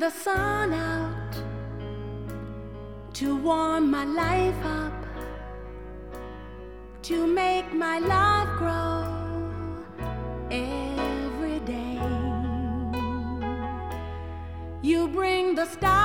the sun out to warm my life up, to make my love grow every day. You bring the stars